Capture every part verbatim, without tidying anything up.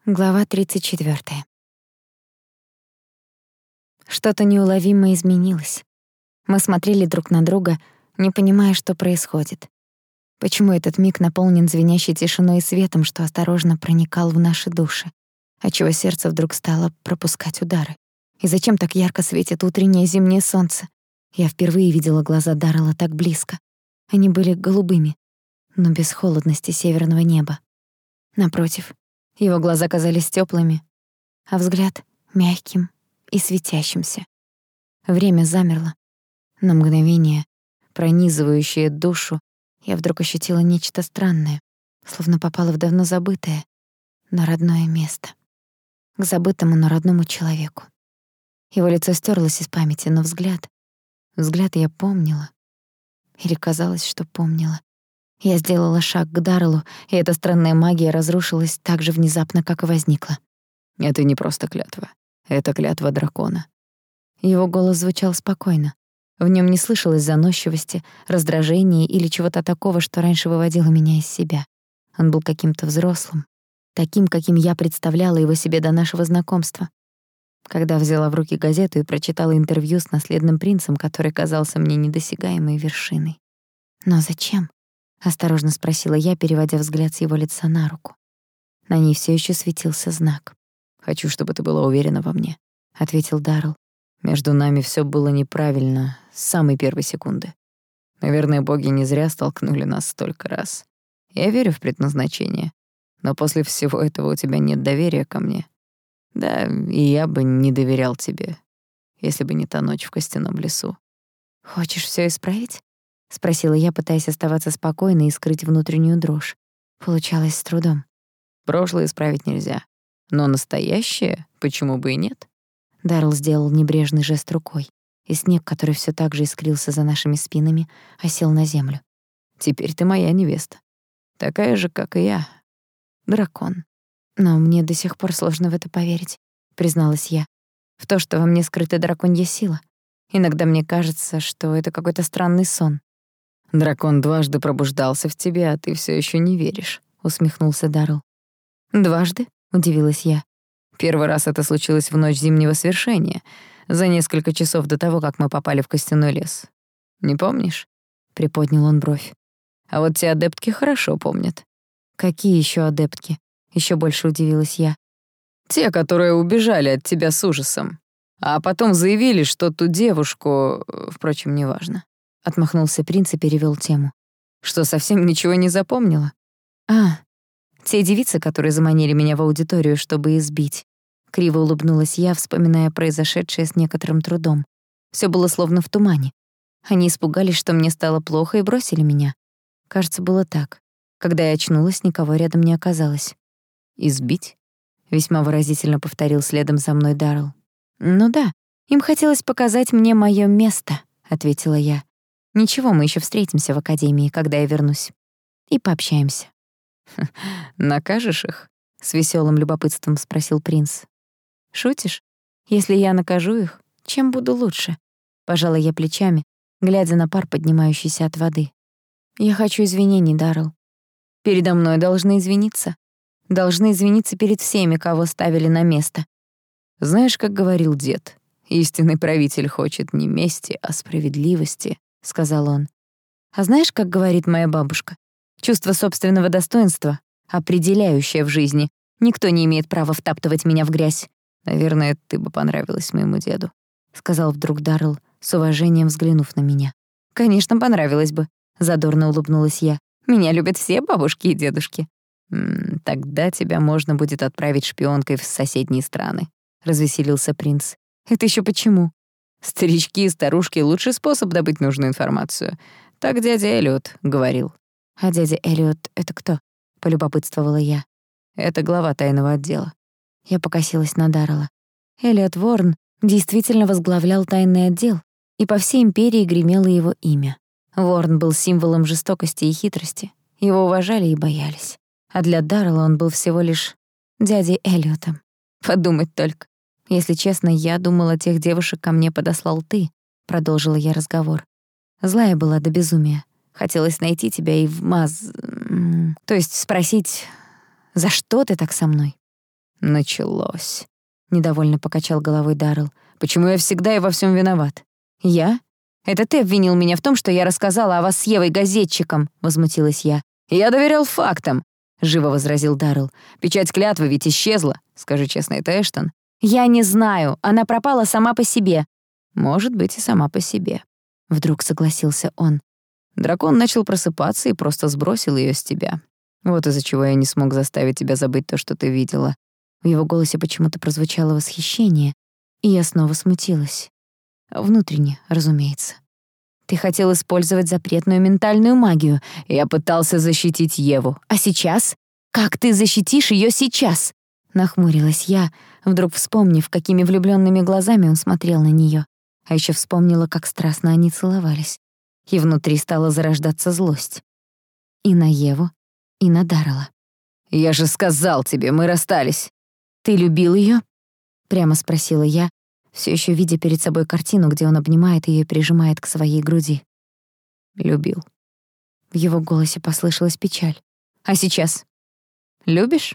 Глава тридцать четыре. Что-то неуловимо изменилось. Мы смотрели друг на друга, не понимая, что происходит. Почему этот миг наполнен звенящей тишиной и светом, что осторожно проникал в наши души, отчего сердце вдруг стало пропускать удары? И зачем так ярко светит утреннее зимнее солнце? Я впервые видела глаза Даррелла так близко. Они были голубыми, но без холодности северного неба. Напротив, его глаза казались тёплыми, а взгляд — мягким и светящимся. Время замерло. На мгновение, пронизывающее душу, я вдруг ощутила нечто странное, словно попала в давно забытое, но родное место. К забытому, но родному человеку. Его лицо стёрлось из памяти, но взгляд... Взгляд я помнила. Или казалось, что помнила. Я сделала шаг к Дарреллу, и эта странная магия разрушилась так же внезапно, как и возникла. Это не просто клятва. Это клятва дракона. Его голос звучал спокойно. В нём не слышалось заносчивости, раздражения или чего-то такого, что раньше выводило меня из себя. Он был каким-то взрослым, таким, каким я представляла его себе до нашего знакомства. Когда взяла в руки газету и прочитала интервью с наследным принцем, который казался мне недосягаемой вершиной. Но зачем? — осторожно спросила я, переводя взгляд с его лица на руку. На ней всё ещё светился знак. «Хочу, чтобы ты была уверена во мне», — ответил Даррелл. «Между нами всё было неправильно с самой первой секунды. Наверное, боги не зря столкнули нас столько раз. Я верю в предназначение, но после всего этого у тебя нет доверия ко мне. Да, и я бы не доверял тебе, если бы не та ночь в костяном лесу». «Хочешь всё исправить?» — спросила я, пытаясь оставаться спокойной и скрыть внутреннюю дрожь. Получалось с трудом. «Прошлое исправить нельзя, но настоящее почему бы и нет?» Даррелл сделал небрежный жест рукой, и снег, который всё так же искрился за нашими спинами, осел на землю. «Теперь ты моя невеста. Такая же, как и я. Дракон». «Но мне до сих пор сложно в это поверить», — призналась я. «В то, что во мне скрыта драконья сила. Иногда мне кажется, что это какой-то странный сон». «Дракон дважды пробуждался в тебе, а ты всё ещё не веришь», — усмехнулся Даррелл. «Дважды?» — удивилась я. «Первый раз это случилось в ночь зимнего свершения, за несколько часов до того, как мы попали в костяной лес. Не помнишь?» — приподнял он бровь. «А вот те адептки хорошо помнят». «Какие ещё адептки?» — ещё больше удивилась я. «Те, которые убежали от тебя с ужасом, а потом заявили, что ту девушку... Впрочем, неважно». Отмахнулся принц и перевёл тему. «Что, совсем ничего не запомнила?» «А, те девицы, которые заманили меня в аудиторию, чтобы избить». Криво улыбнулась я, вспоминая произошедшее с некоторым трудом. Всё было словно в тумане. Они испугались, что мне стало плохо, и бросили меня. Кажется, было так. Когда я очнулась, никого рядом не оказалось. «Избить?» — весьма выразительно повторил следом за мной Даррелл. «Ну да, им хотелось показать мне моё место», — ответила я. «Ничего, мы ещё встретимся в академии, когда я вернусь. И пообщаемся». «Накажешь их?» — с весёлым любопытством спросил принц. «Шутишь? Если я накажу их, чем буду лучше?» Пожала я плечами, глядя на пар, поднимающийся от воды. «Я хочу извинений, Даррелл. Передо мной должны извиниться. Должны извиниться перед всеми, кого ставили на место». «Знаешь, как говорил дед, истинный правитель хочет не мести, а справедливости», — сказал он. «А знаешь, как говорит моя бабушка? Чувство собственного достоинства, определяющее в жизни. Никто не имеет права втаптывать меня в грязь». «Наверное, ты бы понравилась моему деду», — сказал вдруг Даррелл, с уважением взглянув на меня. «Конечно, понравилось бы», — задорно улыбнулась я. «Меня любят все бабушки и дедушки». М -м, «Тогда тебя можно будет отправить шпионкой в соседние страны», — развеселился принц. «Это ещё почему?» «Старички и старушки — лучший способ добыть нужную информацию. Так дядя Эллиот говорил». «А дядя Эллиот — это кто?» — полюбопытствовала я. «Это глава тайного отдела». Я покосилась на Даррелла. Эллиот Ворн действительно возглавлял тайный отдел, и по всей империи гремело его имя. Ворн был символом жестокости и хитрости. Его уважали и боялись. А для Даррелла он был всего лишь дядей Эллиотом. Подумать только. «Если честно, я думала, тех девушек ко мне подослал ты», — продолжила я разговор. «Злая была до безумия. Хотелось найти тебя и вмаз... То есть спросить, за что ты так со мной?» Началось. Недовольно покачал головой Даррелл. Почему я всегда и во всем виноват? Я? Это ты обвинил меня в том, что я рассказала о вас с Евой газетчикам, возмутилась я. Я доверял фактам, живо возразил Даррелл. Печать клятвы ведь исчезла. Скажи честно, это Эштон? Я не знаю, она пропала сама по себе. Может быть, и сама по себе. Вдруг согласился он. Дракон начал просыпаться и просто сбросил ее с тебя. Вот из-за чего я не смог заставить тебя забыть то, что ты видела. В его голосе почему-то прозвучало восхищение, и я снова смутилась. Внутренне, разумеется. Ты хотел использовать запретную ментальную магию. Я пытался защитить Еву. А сейчас? Как ты защитишь ее сейчас? Нахмурилась я, вдруг вспомнив, какими влюбленными глазами он смотрел на нее. А еще вспомнила, как страстно они целовались. И внутри стала зарождаться злость. И на Еву, и на Даррелла. «Я же сказал тебе, мы расстались». «Ты любил ее? Прямо спросила я, все еще видя перед собой картину, где он обнимает ее и прижимает к своей груди. «Любил». В его голосе послышалась печаль. «А сейчас? Любишь?»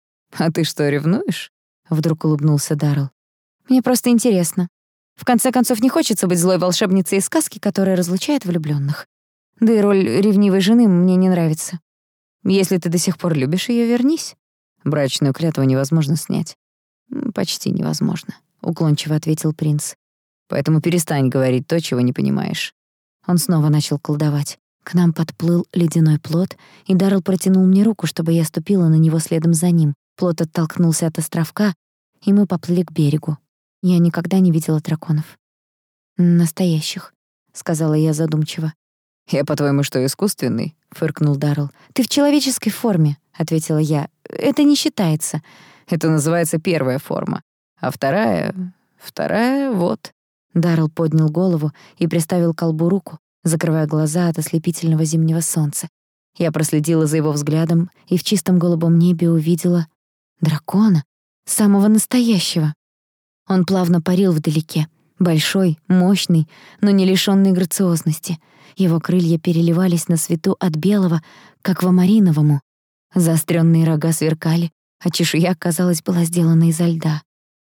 «А ты что, ревнуешь?» Вдруг улыбнулся Даррелл. «Мне просто интересно. В конце концов, не хочется быть злой волшебницей из сказки, которая разлучает влюблённых. Да и роль ревнивой жены мне не нравится. Если ты до сих пор любишь её, вернись». «Брачную клятву невозможно снять». «Почти невозможно», — уклончиво ответил принц. «Поэтому перестань говорить то, чего не понимаешь». Он снова начал колдовать. К нам подплыл ледяной плот, и Даррелл протянул мне руку, чтобы я ступила на него следом за ним. Плот оттолкнулся от островка, и мы поплыли к берегу. Я никогда не видела драконов. «Настоящих», — сказала я задумчиво. «Я, по-твоему, что, искусственный?» — фыркнул Даррелл. «Ты в человеческой форме», — ответила я. «Это не считается». «Это называется первая форма. А вторая... вторая — вот». Даррелл поднял голову и приставил к колбу руку, закрывая глаза от ослепительного зимнего солнца. Я проследила за его взглядом и в чистом голубом небе увидела дракона, самого настоящего. Он плавно парил вдалеке, большой, мощный, но не лишённый грациозности. Его крылья переливались на свету от белого к аквамариновому. Заострённые рога сверкали, а чешуя, казалось, была сделана изо льда.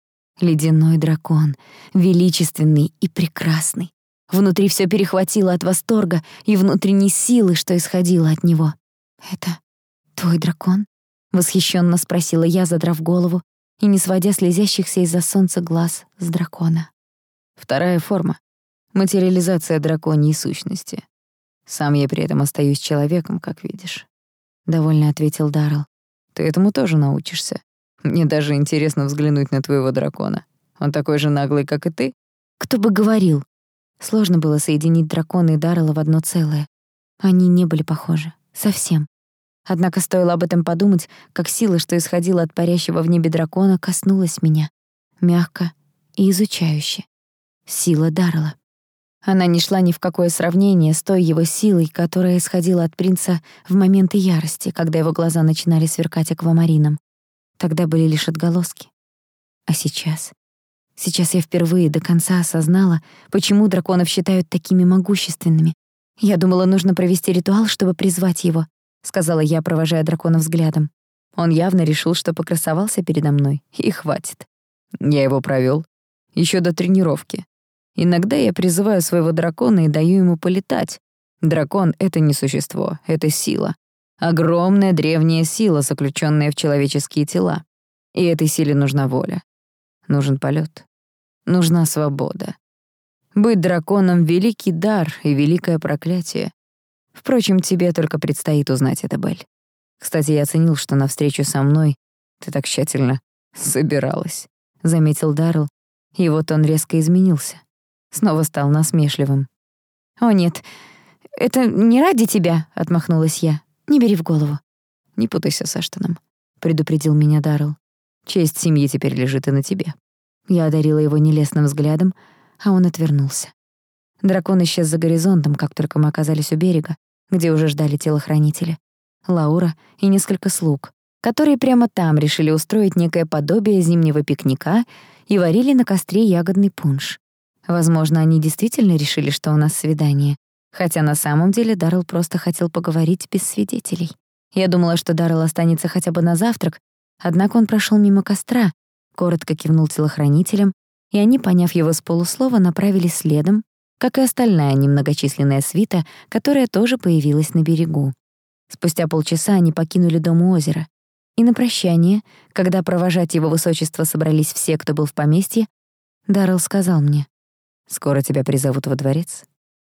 Ледяной дракон, величественный и прекрасный. Внутри всё перехватило от восторга и внутренней силы, что исходило от него. «Это твой дракон?» — восхищённо спросила я, задрав голову и не сводя слезящихся из-за солнца глаз с дракона. «Вторая форма — материализация драконьей сущности. Сам я при этом остаюсь человеком, как видишь», — довольно ответил Даррелл. «Ты этому тоже научишься. Мне даже интересно взглянуть на твоего дракона. Он такой же наглый, как и ты?» «Кто бы говорил?» Сложно было соединить дракона и Даррелла в одно целое. Они не были похожи. Совсем. Однако стоило об этом подумать, как сила, что исходила от парящего в небе дракона, коснулась меня. Мягко и изучающе. Сила Даррелла. Она не шла ни в какое сравнение с той его силой, которая исходила от принца в моменты ярости, когда его глаза начинали сверкать аквамарином. Тогда были лишь отголоски. А сейчас? Сейчас я впервые до конца осознала, почему драконов считают такими могущественными. Я думала, нужно провести ритуал, чтобы призвать его, сказала я, провожая дракона взглядом. Он явно решил, что покрасовался передо мной, и хватит. Я его провёл ещё до тренировки. Иногда я призываю своего дракона и даю ему полетать. Дракон — это не существо, это сила. Огромная древняя сила, заключённая в человеческие тела. И этой силе нужна воля. Нужен полёт. Нужна свобода. Быть драконом — великий дар и великое проклятие. Впрочем, тебе только предстоит узнать это, Белль. Кстати, я оценил, что на встречу со мной ты так тщательно собиралась, — заметил Даррелл. И вот он резко изменился. Снова стал насмешливым. «О нет, это не ради тебя», — отмахнулась я. «Не бери в голову». «Не путайся с Эштоном», — предупредил меня Даррелл. «Честь семьи теперь лежит и на тебе». Я одарила его нелестным взглядом, а он отвернулся. Дракон исчез за горизонтом, как только мы оказались у берега, где уже ждали телохранители. Лаура и несколько слуг, которые прямо там решили устроить некое подобие зимнего пикника и варили на костре ягодный пунш. Возможно, они действительно решили, что у нас свидание, хотя на самом деле Даррелл просто хотел поговорить без свидетелей. Я думала, что Даррелл останется хотя бы на завтрак, Однако он прошел мимо костра, коротко кивнул телохранителям, и они, поняв его с полуслова, направились следом, как и остальная немногочисленная свита, которая тоже появилась на берегу. Спустя полчаса они покинули дом у озера. И на прощание, когда провожать его высочество собрались все, кто был в поместье, Даррелл сказал мне: «Скоро тебя призовут во дворец.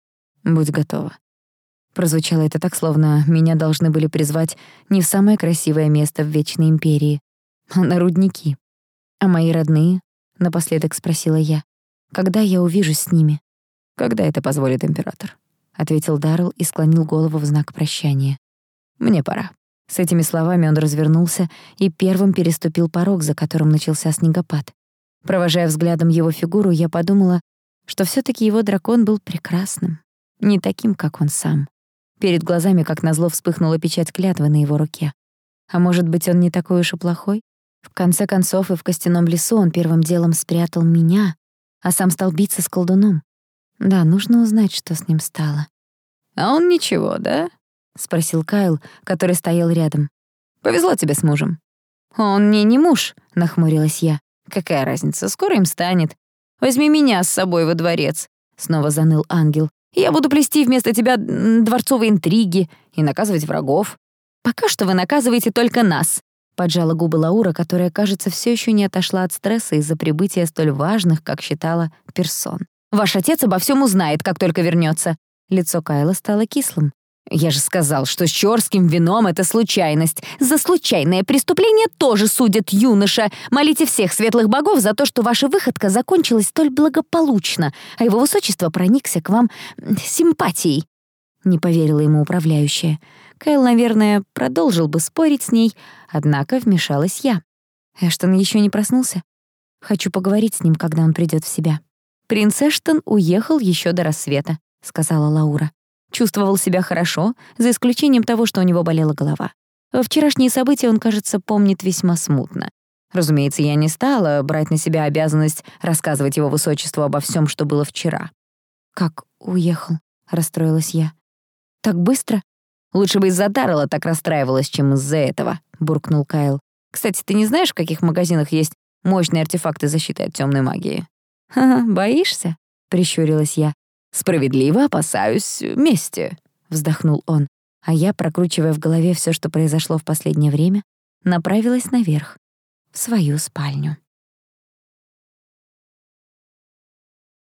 Будь готова». Прозвучало это так, словно меня должны были призвать не в самое красивое место в Вечной Империи, а на рудники. «А мои родные?» — напоследок спросила я. «Когда я увижусь с ними?» «Когда это позволит император», — ответил Даррелл и склонил голову в знак прощания. «Мне пора». С этими словами он развернулся и первым переступил порог, за которым начался снегопад. Провожая взглядом его фигуру, я подумала, что всё-таки его дракон был прекрасным, не таким, как он сам. Перед глазами, как назло, вспыхнула печать клятвы на его руке. А может быть, он не такой уж и плохой? В конце концов, и в костяном лесу он первым делом спрятал меня, а сам стал биться с колдуном. Да, нужно узнать, что с ним стало. «А он ничего, да?» — спросил Кайл, который стоял рядом. «Повезло тебе с мужем». «Он мне не муж», — нахмурилась я. «Какая разница, скоро им станет. Возьми меня с собой во дворец», — снова заныл ангел. «Я буду плести вместо тебя дворцовые интриги и наказывать врагов». «Пока что вы наказываете только нас», — поджала губы Лаура, которая, кажется, всё ещё не отошла от стресса из-за прибытия столь важных, как считала, персон. «Ваш отец обо всём узнает, как только вернётся». Лицо Кайла стало кислым. «Я же сказал, что с чёрским вином это случайность. За случайное преступление тоже судят, юноша. Молите всех светлых богов за то, что ваша выходка закончилась столь благополучно, а его высочество проникся к вам симпатией». Не поверила ему управляющая. Кайл, наверное, продолжил бы спорить с ней, однако вмешалась я. «Эштон ещё не проснулся? Хочу поговорить с ним, когда он придёт в себя». «Принц Эштон уехал ещё до рассвета», — сказала Лаура. Чувствовал себя хорошо, за исключением того, что у него болела голова. Вчерашние события он, кажется, помнит весьма смутно. Разумеется, я не стала брать на себя обязанность рассказывать его высочеству обо всем, что было вчера. «Как уехал?» — расстроилась я. «Так быстро?» «Лучше бы из-за Даррелла так расстраивалась, чем из-за этого», — буркнул Кайл. «Кстати, ты не знаешь, в каких магазинах есть мощные артефакты защиты от тёмной магии?» «Ха-ха, боишься?» — прищурилась я. «Справедливо опасаюсь мести», — вздохнул он, а я, прокручивая в голове всё, что произошло в последнее время, направилась наверх, в свою спальню.